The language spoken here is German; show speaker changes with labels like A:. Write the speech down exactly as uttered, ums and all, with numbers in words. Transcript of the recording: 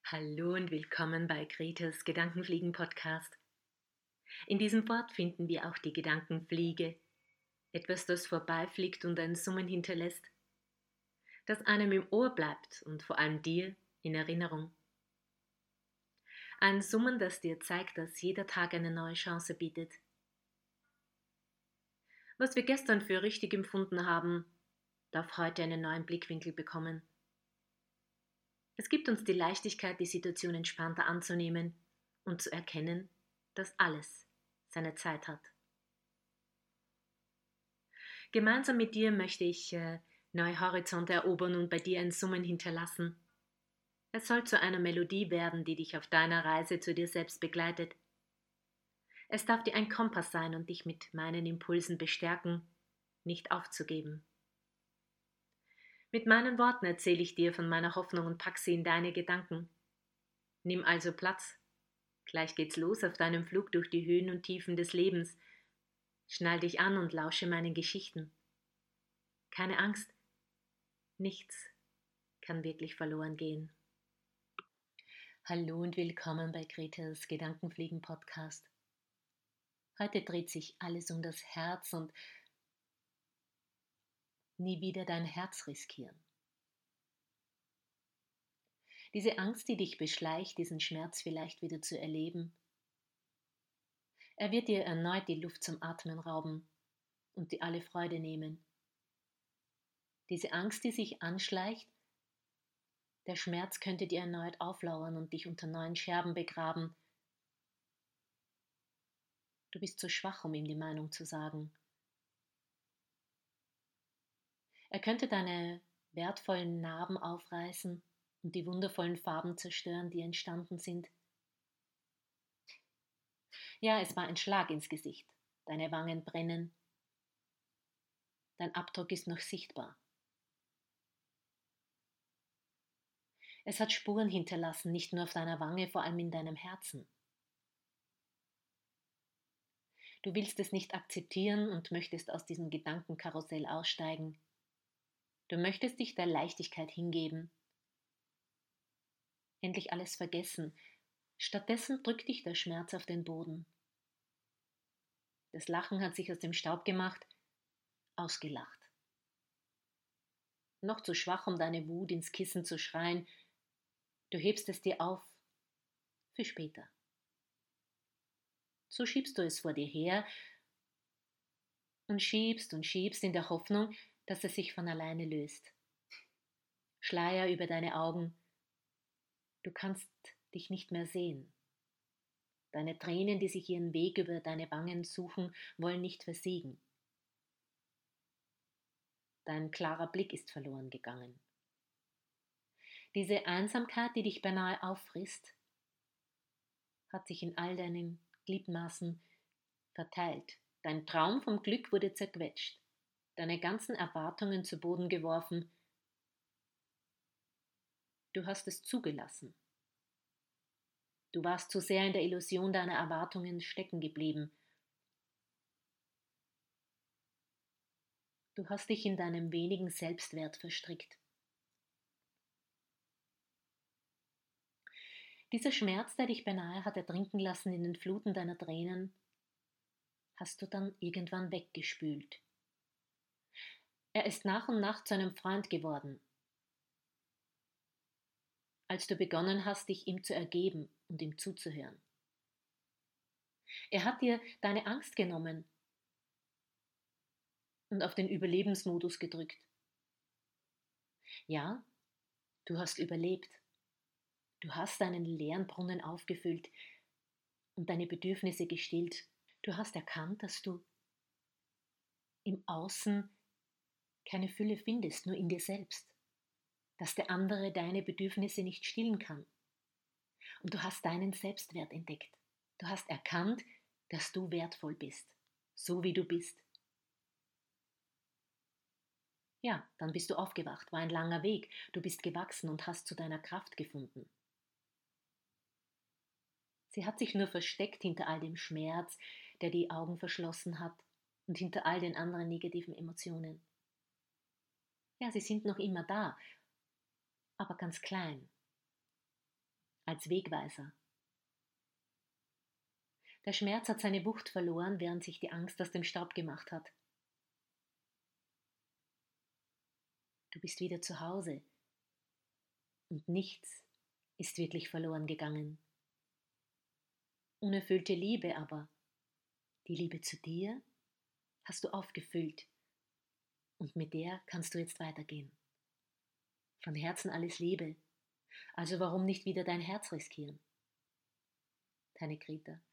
A: Hallo und willkommen bei Gretes Gedankenfliegen-Podcast. In diesem Wort finden wir auch die Gedankenfliege, etwas, das vorbeifliegt und ein Summen hinterlässt, das einem im Ohr bleibt und vor allem dir in Erinnerung. Ein Summen, das dir zeigt, dass jeder Tag eine neue Chance bietet. Was wir gestern für richtig empfunden haben, darf heute einen neuen Blickwinkel bekommen. Es gibt uns die Leichtigkeit, die Situation entspannter anzunehmen und zu erkennen, dass alles seine Zeit hat. Gemeinsam mit dir möchte ich äh, neue Horizonte erobern und bei dir ein Summen hinterlassen. Es soll zu einer Melodie werden, die dich auf deiner Reise zu dir selbst begleitet. Es darf dir ein Kompass sein und dich mit meinen Impulsen bestärken, nicht aufzugeben. Mit meinen Worten erzähle ich dir von meiner Hoffnung und pack sie in deine Gedanken. Nimm also Platz. Gleich geht's los auf deinem Flug durch die Höhen und Tiefen des Lebens. Schnall dich an und lausche meinen Geschichten. Keine Angst, nichts kann wirklich verloren gehen. Hallo und willkommen bei Gretes Gedankenfliegen Podcast. Heute dreht sich alles um das Herz und nie wieder dein Herz riskieren. Diese Angst, die dich beschleicht, diesen Schmerz vielleicht wieder zu erleben, er wird dir erneut die Luft zum Atmen rauben und dir alle Freude nehmen. Diese Angst, die sich anschleicht, der Schmerz könnte dir erneut auflauern und dich unter neuen Scherben begraben. Du bist zu schwach, um ihm die Meinung zu sagen. Er könnte deine wertvollen Narben aufreißen und die wundervollen Farben zerstören, die entstanden sind. Ja, es war ein Schlag ins Gesicht. Deine Wangen brennen. Dein Abdruck ist noch sichtbar. Es hat Spuren hinterlassen, nicht nur auf deiner Wange, vor allem in deinem Herzen. Du willst es nicht akzeptieren und möchtest aus diesem Gedankenkarussell aussteigen. Du möchtest dich der Leichtigkeit hingeben. Endlich alles vergessen. Stattdessen drückt dich der Schmerz auf den Boden. Das Lachen hat sich aus dem Staub gemacht, ausgelacht. Noch zu schwach, um deine Wut ins Kissen zu schreien, du hebst es dir auf für später. So schiebst du es vor dir her und schiebst und schiebst in der Hoffnung, dass es sich von alleine löst. Schleier über deine Augen, du kannst dich nicht mehr sehen. Deine Tränen, die sich ihren Weg über deine Wangen suchen, wollen nicht versiegen. Dein klarer Blick ist verloren gegangen. Diese Einsamkeit, die dich beinahe auffrisst, hat sich in all deinen Gliedmaßen verteilt. Dein Traum vom Glück wurde zerquetscht, deine ganzen Erwartungen zu Boden geworfen. Du hast es zugelassen. Du warst zu sehr in der Illusion deiner Erwartungen stecken geblieben. Du hast dich in deinem wenigen Selbstwert verstrickt. Dieser Schmerz, der dich beinahe hat ertrinken lassen in den Fluten deiner Tränen, hast du dann irgendwann weggespült. Er ist nach und nach zu einem Freund geworden, als du begonnen hast, dich ihm zu ergeben und ihm zuzuhören. Er hat dir deine Angst genommen und auf den Überlebensmodus gedrückt. Ja, du hast überlebt. Du hast deinen leeren Brunnen aufgefüllt und deine Bedürfnisse gestillt. Du hast erkannt, dass du im Außen keine Fülle findest, nur in dir selbst. Dass der andere deine Bedürfnisse nicht stillen kann. Und du hast deinen Selbstwert entdeckt. Du hast erkannt, dass du wertvoll bist, so wie du bist. Ja, dann bist du aufgewacht, war ein langer Weg. Du bist gewachsen und hast zu deiner Kraft gefunden. Sie hat sich nur versteckt hinter all dem Schmerz, der die Augen verschlossen hat und hinter all den anderen negativen Emotionen. Ja, sie sind noch immer da, aber ganz klein. als Wegweiser. Der Schmerz hat seine Wucht verloren, während sich die Angst aus dem Staub gemacht hat. Du bist wieder zu Hause und nichts ist wirklich verloren gegangen. Unerfüllte Liebe aber, die Liebe zu dir, hast du aufgefüllt und mit der kannst du jetzt weitergehen. Von Herzen alles Liebe, also warum nicht wieder dein Herz riskieren? Deine Greta.